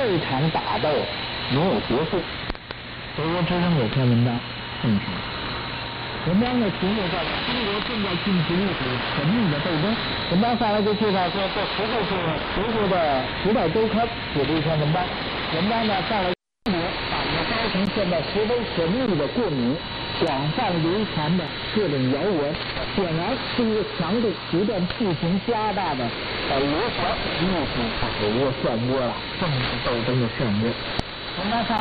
这场打斗没有结束。德国之声有篇文章这么说，文章的题目叫做《中国正在进行一场神秘的斗争》。文章上来就介绍说，这实际是德国的《时代周刊》写的一篇文章。文章呢上来把这高层现在十分神秘的过敏、广泛流传的各种谣言，显然是一个强度不断步行加大的流传，艺术它是一个漩涡了，政治斗争的漩涡。文章上